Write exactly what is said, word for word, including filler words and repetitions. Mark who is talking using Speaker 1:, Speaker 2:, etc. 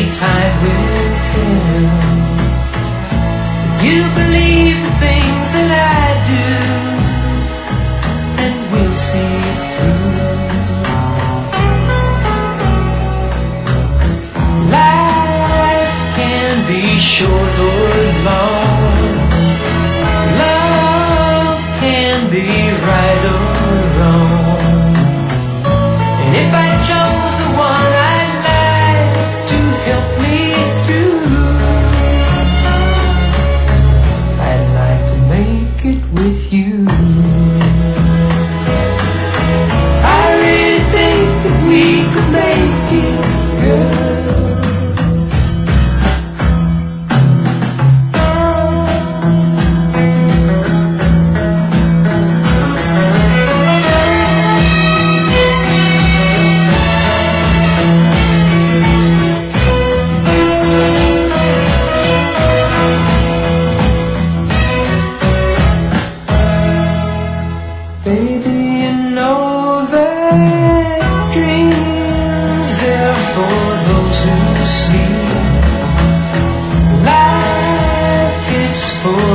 Speaker 1: time will tell. You believe the things that I do, and we'll see it through. Life can be short or long. Love can be right or wrong. And if I chose the one I'd like to help me through, I'd like to make it with you. I really think that we could make it, girl. Baby, you know that dreams, they're for those who sleep. Life is for